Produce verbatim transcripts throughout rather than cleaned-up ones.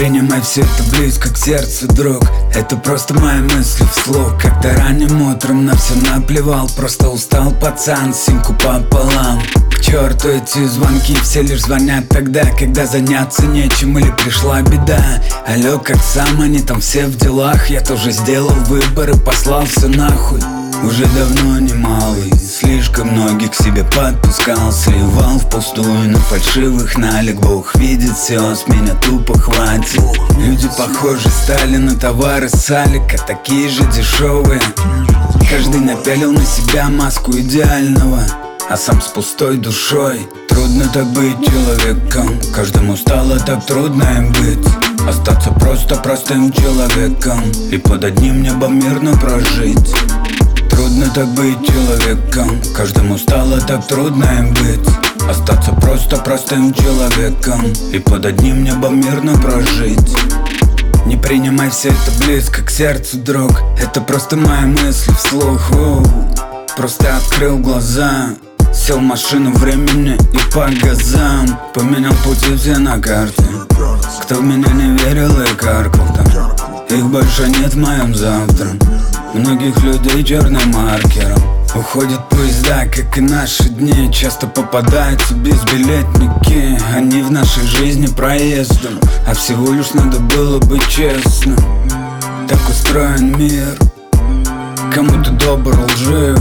принимай все это близко к сердцу, друг. Это просто мои мысли вслух. Как-то ранним утром на все наплевал. Просто устал пацан, симку пополам. К черту эти звонки, все лишь звонят тогда, когда заняться нечем или пришла беда. Алло, как сам, они там все в делах. Я тоже сделал выбор и послал все нахуй. Уже давно не малый, слишком многих к себе подпускал. Сливал впустую на фальшивых налик. Бог видит все, с меня тупо хватит. Люди похожи стали на товары с Алика, такие же дешевые. Каждый напялил на себя маску идеального, а сам с пустой душой. Трудно так быть человеком, каждому стало так трудно им быть. Остаться просто простым человеком и под одним небом мирно прожить. Трудно так быть человеком, каждому стало так трудно им быть. Остаться просто простым человеком и под одним небом мирно прожить. Не принимай все это близко к сердцу, друг. Это просто мои мысли вслух. Оу. Просто открыл глаза, сел в машину времени и по газам. Поменял пути все на карте. Кто в меня не верил и каркал там, их больше нет в моем завтра. Многих людей черным маркером. Уходят поезда, как и наши дни. Часто попадаются безбилетники. Они в нашей жизни проездом, а всего лишь надо было быть честным. Так устроен мир. Кому-то добр, лжив.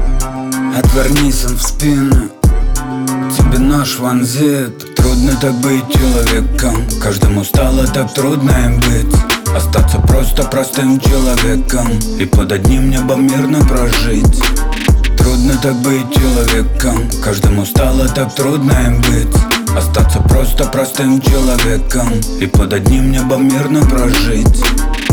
Отвернись он в спину, тебе нож вонзит. Трудно так быть человеком, каждому стало так трудно им быть. Остаться просто простым человеком и под одним небом мирно прожить. Трудно так быть человеком, каждому стало так трудно им быть. Остаться просто простым человеком и под одним небом мирно прожить.